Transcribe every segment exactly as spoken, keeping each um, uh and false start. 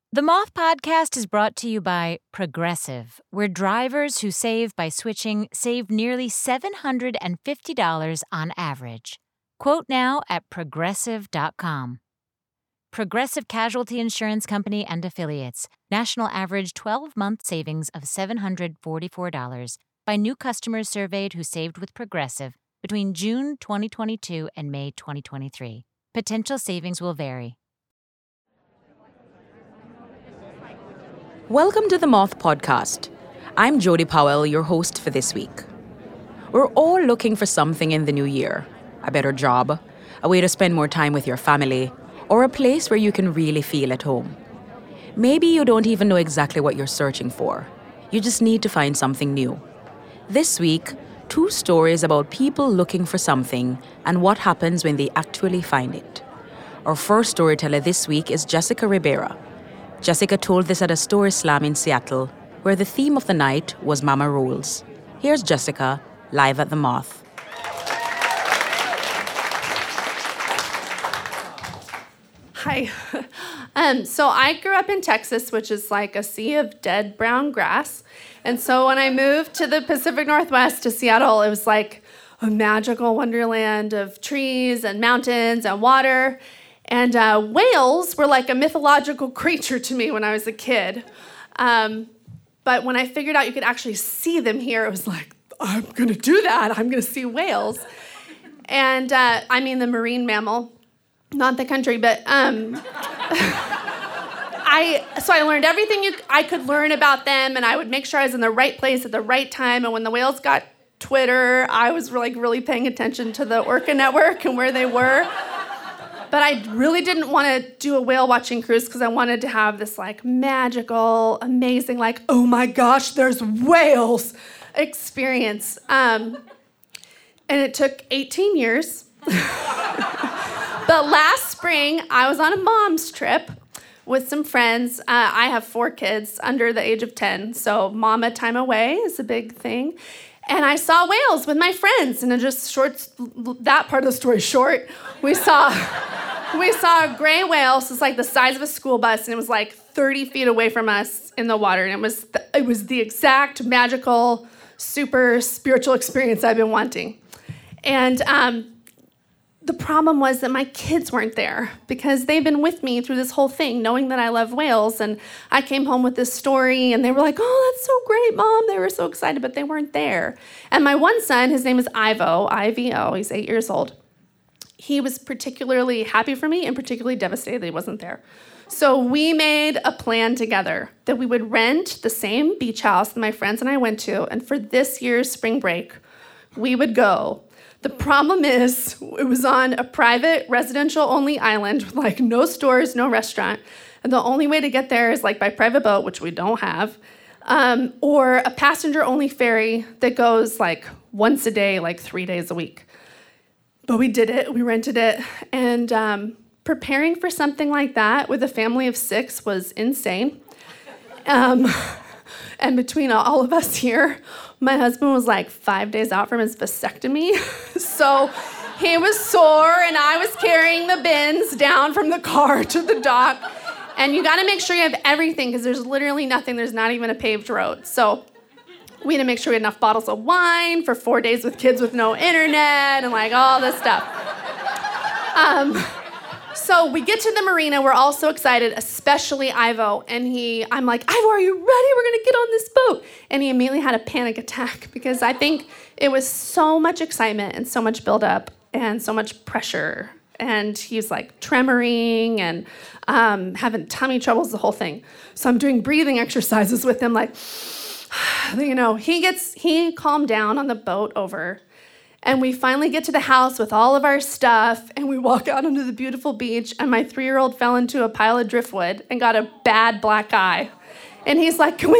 The Moth Podcast is brought to you by Progressive, where drivers who save by switching save nearly seven hundred fifty dollars on average. Quote now at progressive dot com. Progressive Casualty Insurance Company and Affiliates. National average twelve-month savings of seven hundred forty-four dollars by new customers surveyed who saved with Progressive between June twenty twenty-two and May twenty twenty-three. Potential savings will vary. Welcome to the Moth Podcast. I'm Jody Powell, your host for this week. We're all looking for something in the new year. A better job, a way to spend more time with your family, or a place where you can really feel at home. Maybe you don't even know exactly what you're searching for. You just need to find something new. This week, two stories about people looking for something and what happens when they actually find it. Our first storyteller this week is Jessica Ribera. Jessica told this at a story slam in Seattle, where the theme of the night was Mama Rules. Here's Jessica, live at the Moth. Hi. Um, so I grew up in Texas, which is like a sea of dead brown grass. And so when I moved to the Pacific Northwest to Seattle, it was like a magical wonderland of trees and mountains and water. And uh, whales were like a mythological creature to me when I was a kid. Um, but when I figured out you could actually see them here, it was like, I'm going to do that. I'm going to see whales. And uh, I mean the marine mammal, not the country, but um, I. So I learned everything you, I could learn about them, and I would make sure I was in the right place at the right time. And when the whales got Twitter, I was like really paying attention to the Orca Network and where they were. But I really didn't want to do a whale watching cruise because I wanted to have this like magical, amazing, like, oh my gosh, there's whales experience. Um, and it took eighteen years. But last spring, I was on a mom's trip with some friends. Uh, I have four kids under the age of ten, so mama time away is a big thing. And I saw whales with my friends, and it just short, that part of the story short, we saw we saw a gray whale, so it's like the size of a school bus, and it was like thirty feet away from us in the water, and it was the, it was the exact magical, super spiritual experience I've been wanting. And um, the problem was that my kids weren't there because they've been with me through this whole thing, knowing that I love whales. And I came home with this story, and they were like, oh, that's so great, Mom. They were so excited, but they weren't there. And my one son, his name is Ivo, I V O. He's eight years old. He was particularly happy for me and particularly devastated that he wasn't there. So we made a plan together that we would rent the same beach house that my friends and I went to, and for this year's spring break, we would go. The problem is, it was on a private, residential-only island with, like, no stores, no restaurant. And the only way to get there is, like, by private boat, which we don't have, um, or a passenger-only ferry that goes, like, once a day, like, three days a week. But we did it. We rented it. And um, preparing for something like that with a family of six was insane. Um, and between all of us here, my husband was like five days out from his vasectomy. So he was sore, and I was carrying the bins down from the car to the dock. And you gotta make sure you have everything because there's literally nothing. There's not even a paved road. So we had to make sure we had enough bottles of wine for four days with kids with no internet and like all this stuff. Um, So we get to the marina, we're all so excited, especially Ivo, and he, I'm like, Ivo, are you ready? We're gonna get on this boat. And he immediately had a panic attack because I think it was so much excitement and so much buildup and so much pressure. And he's like tremoring and um, having tummy troubles, the whole thing. So I'm doing breathing exercises with him, like, you know, he gets, he calmed down on the boat over. And we finally get to the house with all of our stuff, and we walk out onto the beautiful beach, and my three-year-old fell into a pile of driftwood and got a bad black eye. And he's like, can we,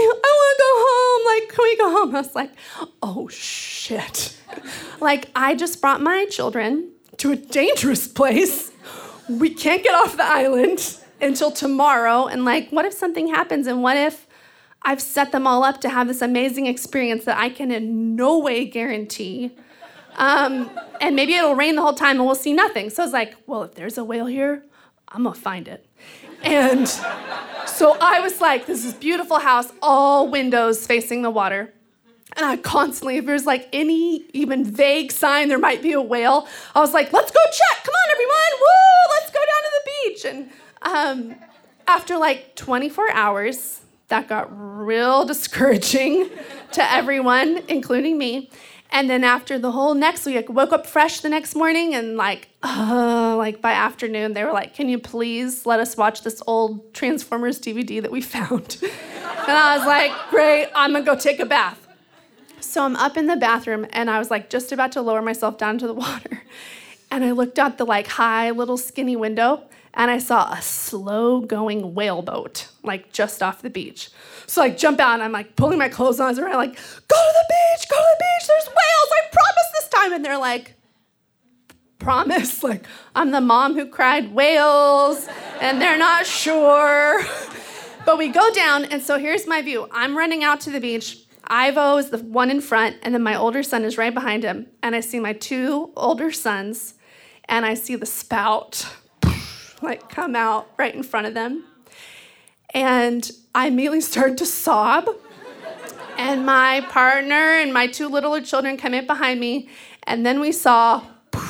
I want to go home. Like, can we go home? I was like, oh, shit. Like, I just brought my children to a dangerous place. We can't get off the island until tomorrow. And like, what if something happens? And what if I've set them all up to have this amazing experience that I can in no way guarantee? Um, and maybe it'll rain the whole time and we'll see nothing. So I was like, well, if there's a whale here, I'm gonna find it. And So I was like, this is beautiful house, all windows facing the water. And I constantly, if there's like any even vague sign there might be a whale, I was like, let's go check. Come on, everyone. Woo, let's go down to the beach. And um, after like twenty-four hours, that got real discouraging to everyone, including me. And then after the whole next week, I woke up fresh the next morning and like, uh, like by afternoon, they were like, can you please let us watch this old Transformers D V D that we found? And I was like, great, I'm gonna go take a bath. So I'm up in the bathroom and I was like just about to lower myself down to the water. And I looked out the like high little skinny window and I saw a slow going whaleboat, like just off the beach. So I jump out and I'm like pulling my clothes on. I'm like, go to the beach, go to the beach, there's whales, I promise this time. And they're like, promise? Like, I'm the mom who cried whales and they're not sure. But we go down and so here's my view. I'm running out to the beach. Ivo is the one in front and then my older son is right behind him. And I see my two older sons and I see the spout like come out right in front of them. And I immediately started to sob. And my partner and my two littler children come in behind me. And then we saw,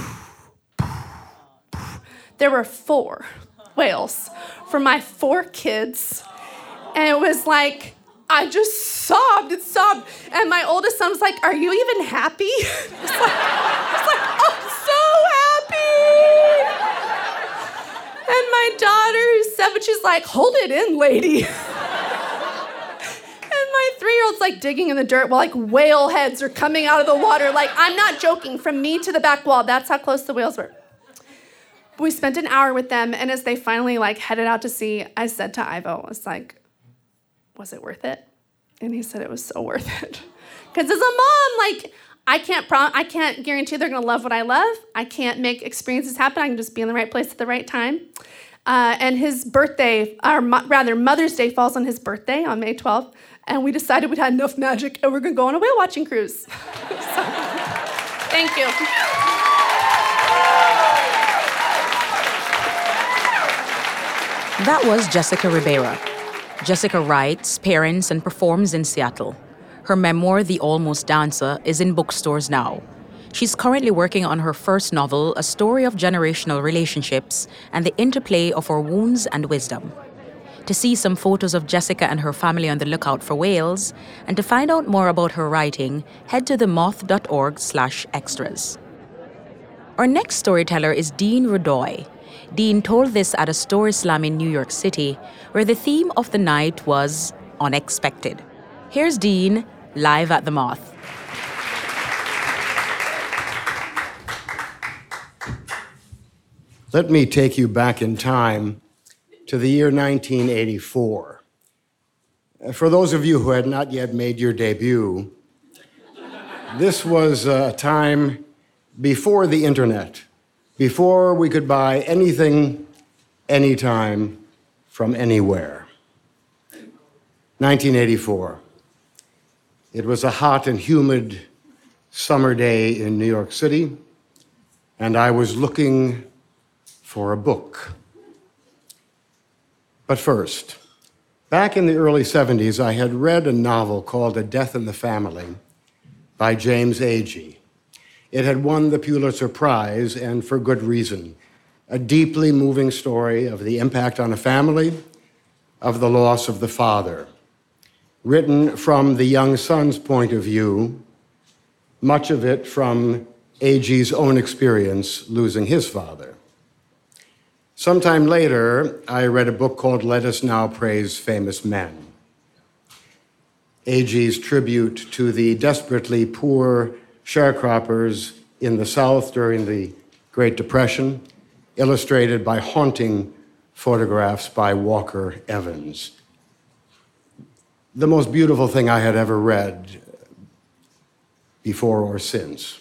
there were four whales for my four kids. And it was like, I just sobbed and sobbed. And my oldest son was like, are you even happy? I was like, I was like, I'm so happy. And my daughter, who's seven, she's like, hold it in, lady. And my three-year-old's like digging in the dirt while like whale heads are coming out of the water. Like, I'm not joking, from me to the back wall, that's how close the whales were. We spent an hour with them, and as they finally like headed out to sea, I said to Ivo, I was like, was it worth it? And he said it was so worth it. Because as a mom, like, I can't prom- I can't guarantee they're gonna love what I love. I can't make experiences happen. I can just be in the right place at the right time. Uh, and his birthday, or mo- rather Mother's Day falls on his birthday on May twelfth. And we decided we'd had enough magic and we're gonna go on a whale watching cruise. So, thank you. That was Jessica Ribera. Jessica writes, parents, and performs in Seattle. Her memoir, The Almost Dancer, is in bookstores now. She's currently working on her first novel, a story of generational relationships and the interplay of our wounds and wisdom. To see some photos of Jessica and her family on the lookout for whales, and to find out more about her writing, head to themoth.org slash extras. Our next storyteller is Dean Rudoy. Dean told this at a story slam in New York City, where the theme of the night was unexpected. Here's Dean, live at the Moth. Let me take you back in time to the year nineteen eighty-four. For those of you who had not yet made your debut, this was a time before the internet, before we could buy anything, anytime, from anywhere. nineteen eighty-four. It was a hot and humid summer day in New York City, and I was looking for a book. But first, back in the early seventies, I had read a novel called A Death in the Family by James Agee. It had won the Pulitzer Prize, and for good reason. A deeply moving story of the impact on a family, of the loss of the father. Written from the young son's point of view, much of it from Agee's own experience losing his father. Sometime later, I read a book called Let Us Now Praise Famous Men. Agee's tribute to the desperately poor sharecroppers in the South during the Great Depression, illustrated by haunting photographs by Walker Evans. The most beautiful thing I had ever read, before or since.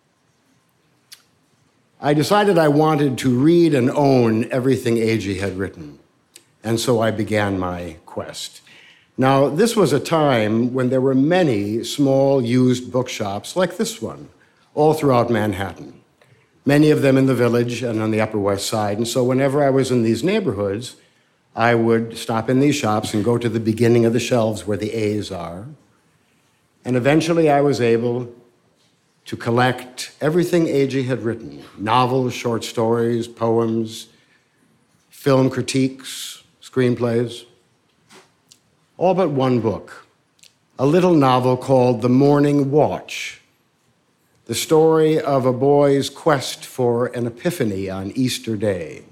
I decided I wanted to read and own everything Agee had written, and so I began my quest. Now, this was a time when there were many small used bookshops like this one, all throughout Manhattan, many of them in the Village and on the Upper West Side. And so whenever I was in these neighborhoods, I would stop in these shops and go to the beginning of the shelves where the A's are. And eventually I was able to collect everything Agee had written: novels, short stories, poems, film critiques, screenplays. All but one book, a little novel called The Morning Watch, the story of a boy's quest for an epiphany on Easter Day.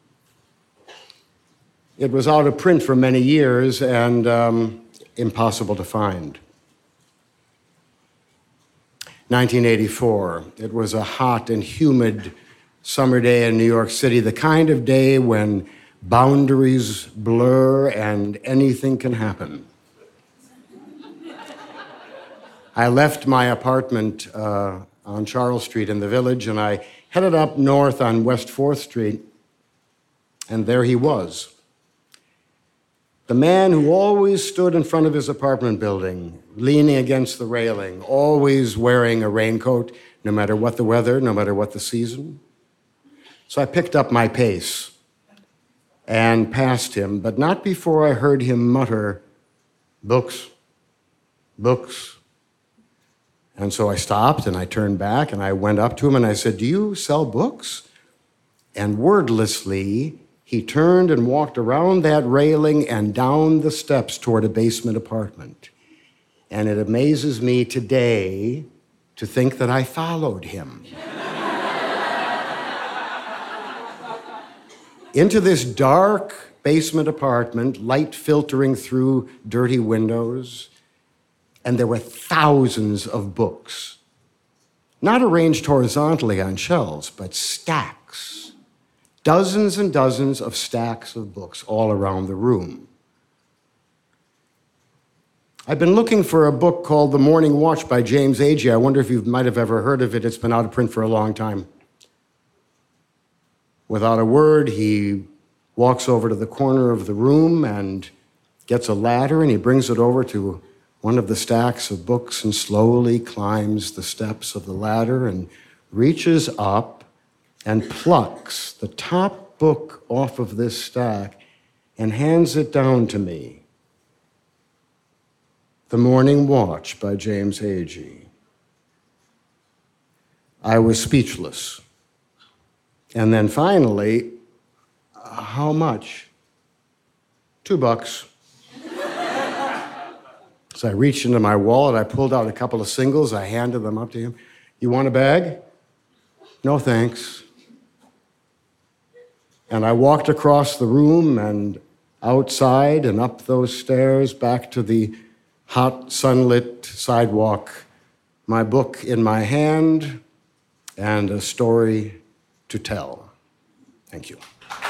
It was out of print for many years and um, impossible to find. nineteen eighty-four, it was a hot and humid summer day in New York City, the kind of day when boundaries blur and anything can happen. I left my apartment uh, on Charles Street in the Village, and I headed up north on West fourth Street, and there he was. The man who always stood in front of his apartment building, leaning against the railing, always wearing a raincoat, no matter what the weather, no matter what the season. So I picked up my pace and passed him, but not before I heard him mutter, "Books, books." And so I stopped and I turned back and I went up to him and I said, "Do you sell books?" And wordlessly, he turned and walked around that railing and down the steps toward a basement apartment. And it amazes me today to think that I followed him. Into this dark basement apartment, light filtering through dirty windows, and there were thousands of books, not arranged horizontally on shelves, but stacks. Dozens and dozens of stacks of books all around the room. I've been looking for a book called The Morning Watch by James Agee. I wonder if you might have ever heard of it. It's been out of print for a long time. Without a word, he walks over to the corner of the room and gets a ladder, and he brings it over to one of the stacks of books and slowly climbs the steps of the ladder and reaches up and plucks the top book off of this stack and hands it down to me. The Morning Watch by James Agee. I was speechless. And then finally, uh, how much? Two bucks. So I reached into my wallet, I pulled out a couple of singles, I handed them up to him. "You want a bag?" "No, thanks." And I walked across the room and outside and up those stairs back to the hot, sunlit sidewalk, my book in my hand and a story to tell. Thank you.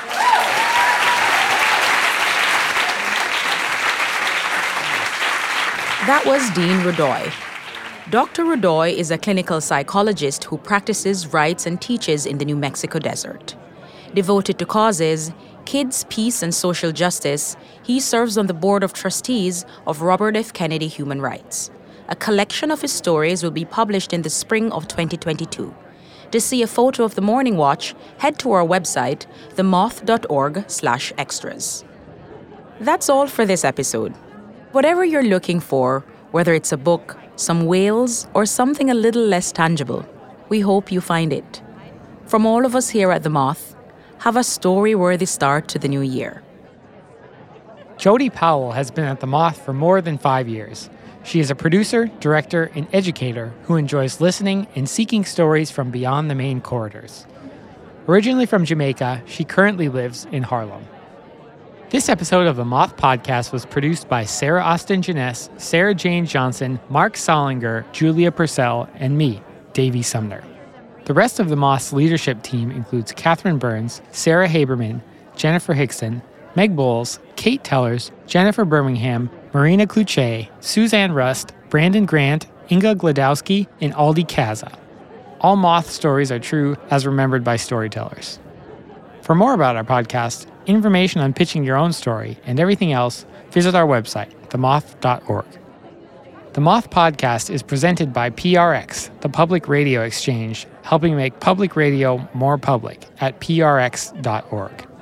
That was Dean Rudoy. Doctor Rudoy is a clinical psychologist who practices, writes, and teaches in the New Mexico desert. Devoted to causes, kids, peace, and social justice, he serves on the board of trustees of Robert F. Kennedy Human Rights. A collection of his stories will be published in the spring of twenty twenty-two. To see a photo of the Morning Watch, head to our website, the moth dot org slash extras. That's all for this episode. Whatever you're looking for, whether it's a book, some whales, or something a little less tangible, we hope you find it. From all of us here at The Moth, have a story-worthy start to the new year. Jody Powell has been at The Moth for more than five years. She is a producer, director, and educator who enjoys listening and seeking stories from beyond the main corridors. Originally from Jamaica, she currently lives in Harlem. This episode of the Moth Podcast was produced by Sarah Austin Jeunesse, Sarah Jane Johnson, Mark Solinger, Julia Purcell, and me, Davey Sumner. The rest of the Moth's leadership team includes Catherine Burns, Sarah Haberman, Jennifer Hickson, Meg Bowles, Kate Tellers, Jennifer Birmingham, Marina Kluche, Suzanne Rust, Brandon Grant, Inga Gladowski, and Aldi Kaza. All Moth stories are true as remembered by storytellers. For more about our podcast, information on pitching your own story, and everything else, visit our website, the moth dot org. The Moth Podcast is presented by P R X, the Public Radio Exchange, helping make public radio more public at P R X dot org.